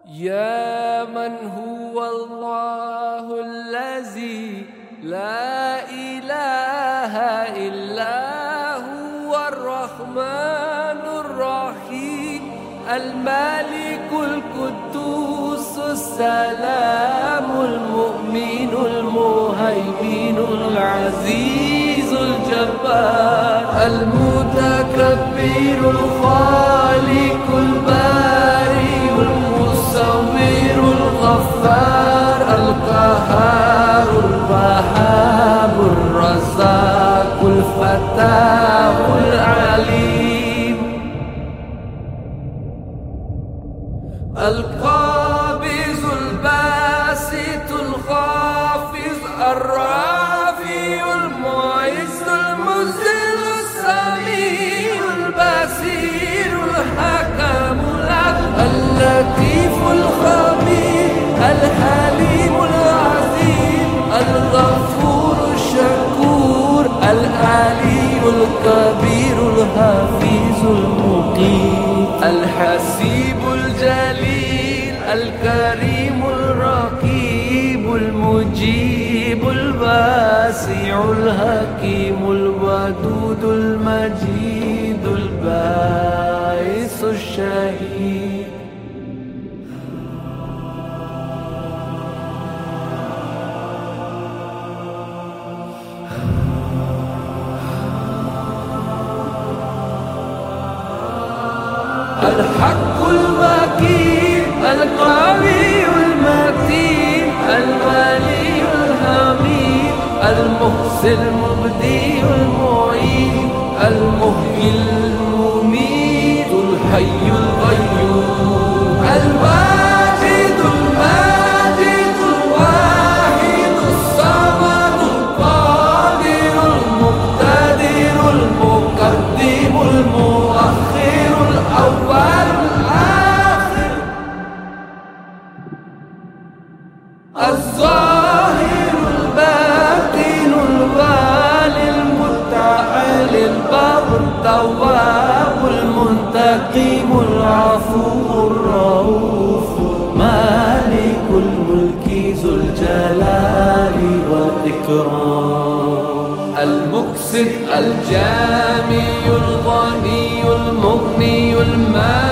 يا من هو الله الذي لا إله إلا هو الرحمن الرحيم الملك القدوس السلام المؤمن المهيمن العزيز الجبار المتكبر الخالق البارئ المصور الغفار القهار الوهاب الرزاق الفتاح العليم القابض الباسط الخافض الرافع المعز المذل السميع البصير الحكم العدل اللطيف الخبير الحليم العظيم الغفور الشكور العلي الكبير الحفيظ المقيم الحسيب الجليل الكريم الرقيب المجيب الواسع الحكيم الودود المجيد الباعث الشهيد الحق المكين القوي المتين الولي الحميد المحسن المبدي المعيد المحيي المميت الحي القيوم الواجد الماجد الواحد الصمد القادر المقتدر المقدم المؤخر الأول الآخر الظاهر الباطن الوالي المتعال البر التواب المنتقم العفو الرؤوف مالك الملك ذو الجلال والإكرام المقسط الجامع الغني المغني المال